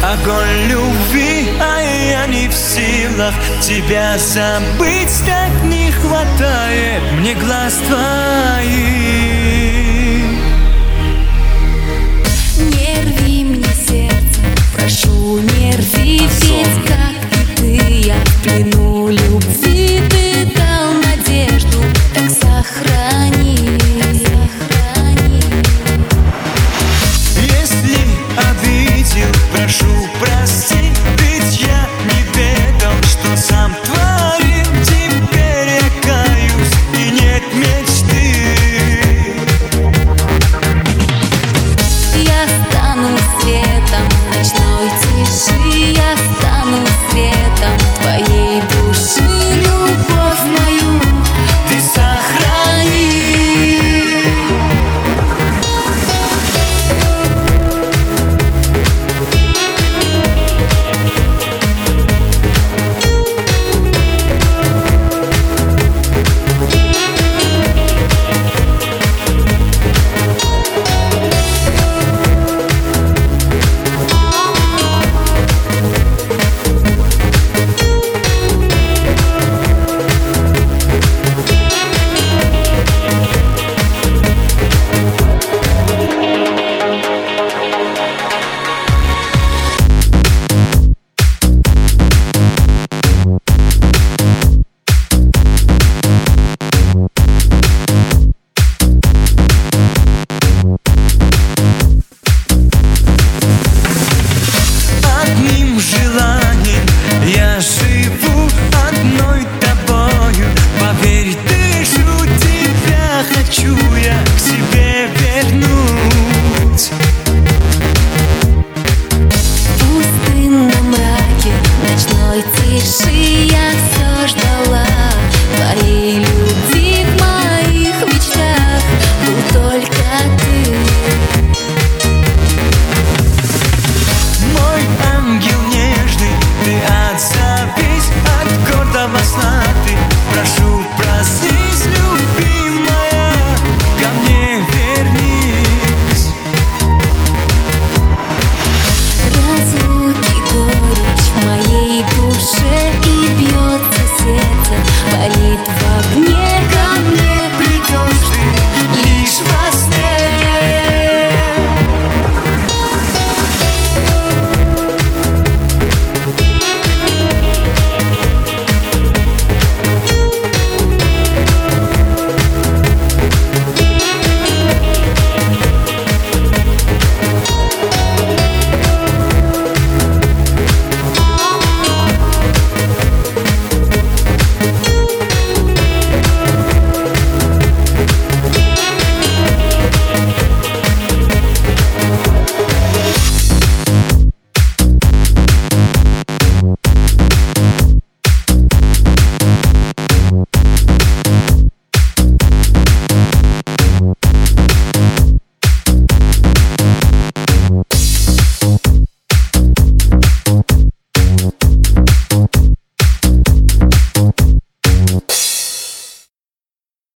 огонь любви, а я не в силах тебя забыть. Так не хватает мне глаз твоих. Не рви мне сердце, прошу, не рви, ведь как и ты, я в плену любви. Ты дал надежду, так сохрани. Если обидел, прошу, прости, ведь я не ведал, что сам творил. Теперь я каюсь, и нет мечты. Я стану светом ночного